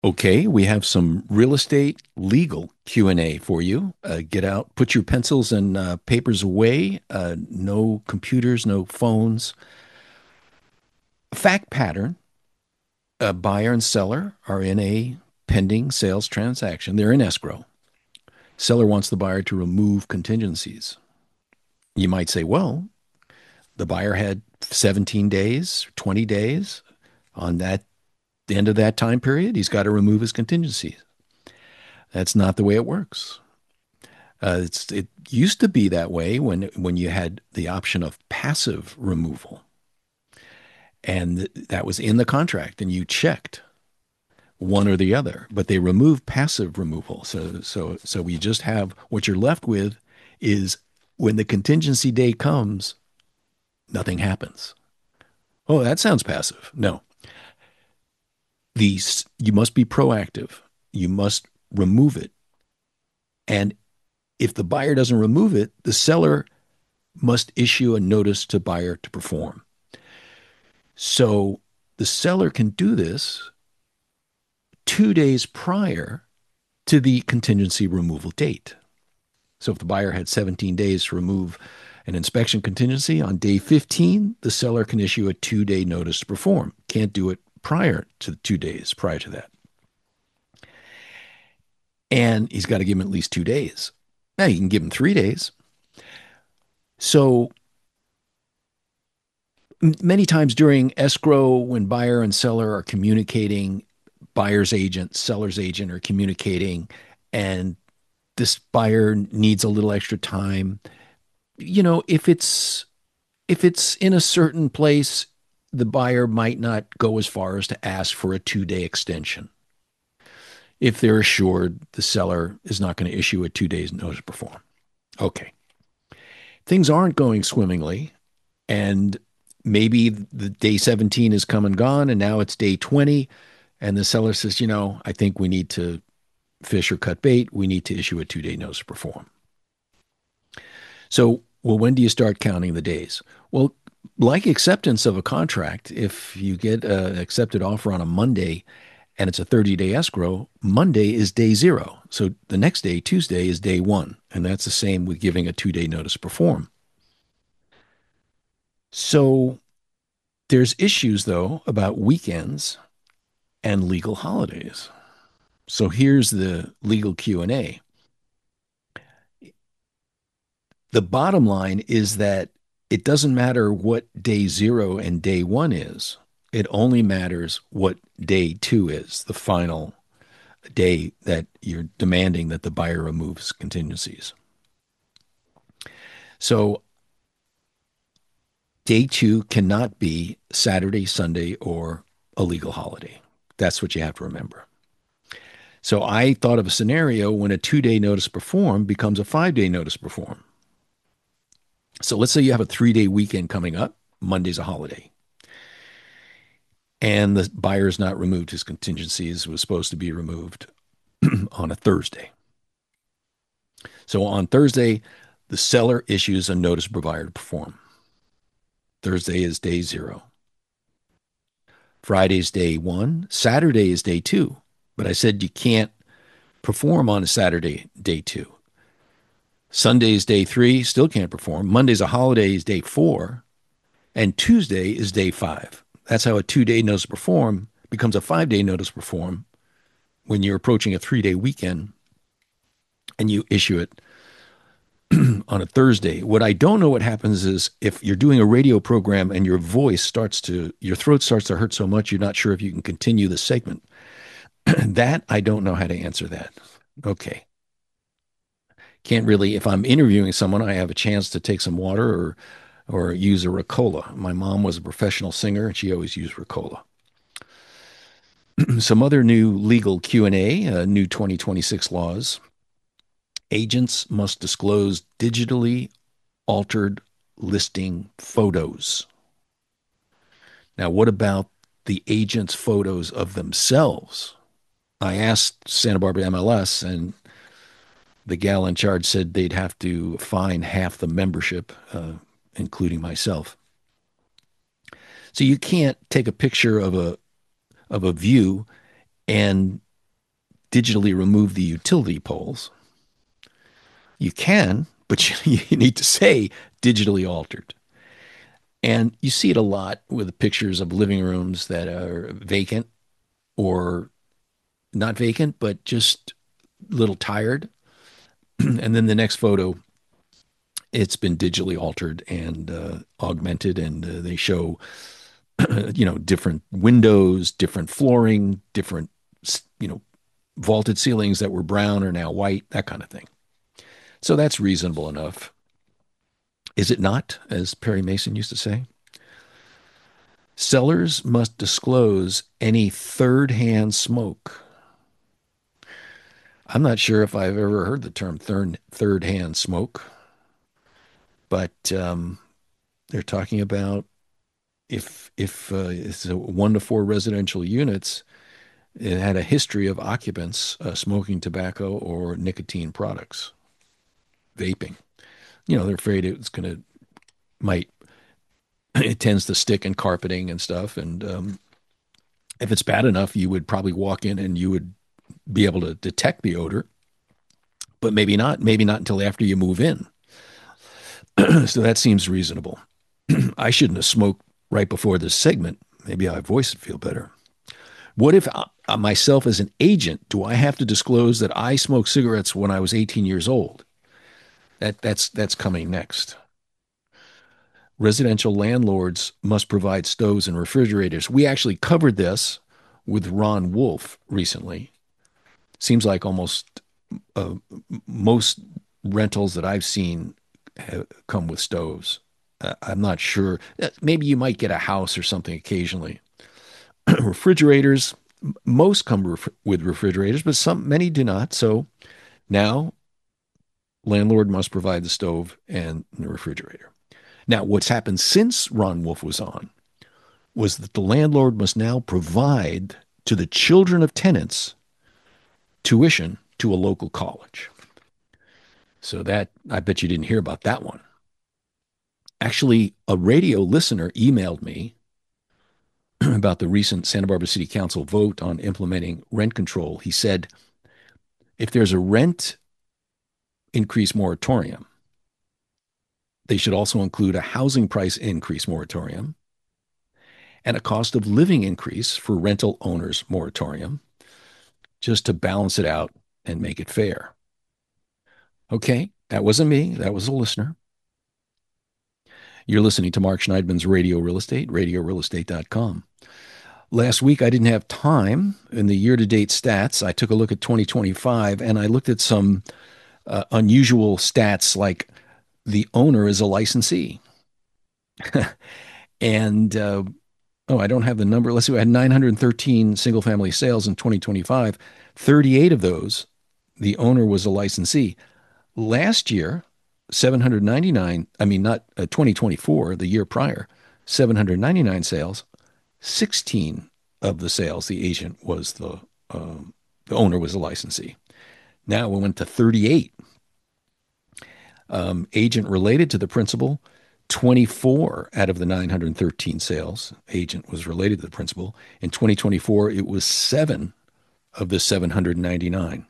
Okay, we have some real estate legal Q&A for you. Get out, put your pencils and papers away. No computers, no phones. Fact pattern, a buyer and seller are in a pending sales transaction. They're in escrow. Seller wants the buyer to remove contingencies. You might say, well, the buyer had 17 days, 20 days on that, the end of that time period. He's got to remove his contingencies. That's not the way it works. It used to be that way when you had the option of passive removal, and that was in the contract, and you checked one or the other. But they removed passive removal, so we just have what you're left with is when the contingency day comes, nothing happens. Oh, that sounds passive. No, these you must be proactive. You must remove it, and if the buyer doesn't remove it, the seller must issue a notice to buyer to perform. So the seller can do this 2 days prior to the contingency removal date. So if the buyer had 17 days to remove an inspection contingency, on day 15, the seller can issue a 2-day notice to perform. Can't do it prior to the 2 days prior to that. And he's got to give him at least 2 days. Now you can give him 3 days. So many times during escrow, when buyer and seller are communicating, buyer's agent, seller's agent are communicating, and this buyer needs a little extra time. If it's in a certain place, the buyer might not go as far as to ask for a 2-day extension. If they're assured the seller is not going to issue a 2 days notice to perform. Okay. Things aren't going swimmingly, and maybe the day 17 is come and gone, and now it's day 20, and the seller says, I think we need to fish or cut bait. We need to issue a 2-day notice to perform. So, well, when do you start counting the days? Well, like acceptance of a contract, if you get an accepted offer on a Monday and it's a 30-day escrow, Monday is day zero. So the next day, Tuesday, is day one. And that's the same with giving a 2-day notice to perform. So there's issues, though, about weekends and legal holidays. So here's the legal Q&A. The bottom line is that it doesn't matter what day zero and day one is. It only matters what day two is, the final day that you're demanding that the buyer removes contingencies. So day two cannot be Saturday, Sunday, or a legal holiday. That's what you have to remember. So I thought of a scenario when a 2-day notice perform becomes a 5-day notice perform. So let's say you have a 3-day weekend coming up. Monday's a holiday. And the buyer's not removed his contingencies, was supposed to be removed on a Thursday. So on Thursday, the seller issues a notice to buyer to perform. Thursday is day zero. Friday's day one. Saturday is day two. But I said you can't perform on a Saturday, day two. Sunday's day three, still can't perform. Monday's a holiday, is day four. And Tuesday is day five. That's how a 2-day notice to perform becomes a 5-day notice to perform when you're approaching a 3-day weekend and you issue it on a Thursday. What I don't know what happens is if you're doing a radio program and your throat starts to hurt so much, you're not sure if you can continue the segment. That, I don't know how to answer that. Okay. Can't really, if I'm interviewing someone, I have a chance to take some water or use a Ricola. My mom was a professional singer and she always used Ricola. Some other new legal Q&A, new 2026 laws. Agents must disclose digitally altered listing photos. Now, what about the agent's photos of themselves? I asked Santa Barbara MLS, and the gal in charge said they'd have to fine half the membership, including myself. So you can't take a picture of a view and digitally remove the utility poles. You can, but you need to say digitally altered. And you see it a lot with pictures of living rooms that are vacant or not vacant, but just a little tired. And then the next photo, it's been digitally altered and augmented, and they show, different windows, different flooring, different, you know, vaulted ceilings that were brown are now white, that kind of thing. So that's reasonable enough. Is it not, as Perry Mason used to say? Sellers must disclose any third-hand smoke. I'm not sure if I've ever heard the term third-hand smoke, but they're talking about if it's a 1 to 4 residential units, it had a history of occupants smoking tobacco or nicotine products, vaping. They're afraid it's going to might it tends to stick in carpeting and stuff, and if it's bad enough, you would probably walk in and you would be able to detect the odor, but maybe not until after you move in. So that seems reasonable. I shouldn't have smoked right before this segment. Maybe my voice would feel better. What if myself as an agent, do I have to disclose that I smoked cigarettes when I was 18 years old? That's coming next. Residential landlords must provide stoves and refrigerators. We actually covered this with Ron Wolf recently. Seems like almost uh, most rentals that I've seen come with stoves. I'm not sure. Maybe you might get a house or something occasionally. Refrigerators, most come with refrigerators, but many do not. So now landlord must provide the stove and the refrigerator. Now, what's happened since Ron Wolf was on was that the landlord must now provide to the children of tenants tuition to a local college. So that, I bet you didn't hear about that one. Actually, a radio listener emailed me about the recent Santa Barbara City Council vote on implementing rent control. He said, if there's a rent increase moratorium, they should also include a housing price increase moratorium and a cost of living increase for rental owners moratorium, just to balance it out and make it fair. Okay, that wasn't me, that was a listener. You're listening to Mark Schneidman's Radio Real Estate, radiorealestate.com. Last week, I didn't have time in the year-to-date stats. I took a look at 2025, and I looked at some unusual stats like the owner is a licensee. And, I don't have the number. Let's see, we had 913 single-family sales in 2025. 38 of those, the owner was a licensee. Last year, 799, I mean, not 2024, the year prior, 799 sales, 16 of the sales, the agent was the owner was a licensee. Now we went to 38. Agent related to the principal, 24 out of the 913 sales, agent was related to the principal. In 2024, it was 7 of the 799.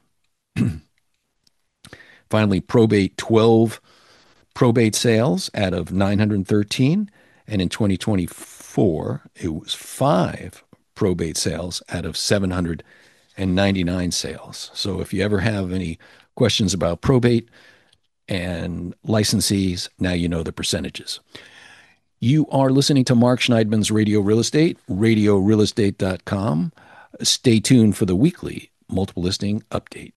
Finally, probate, 12 probate sales out of 913. And in 2024, it was 5 probate sales out of 799 sales. So if you ever have any questions about probate and licensees, now you know the percentages. You are listening to Mark Schneidman's Radio Real Estate, radiorealestate.com. Stay tuned for the weekly multiple listing update.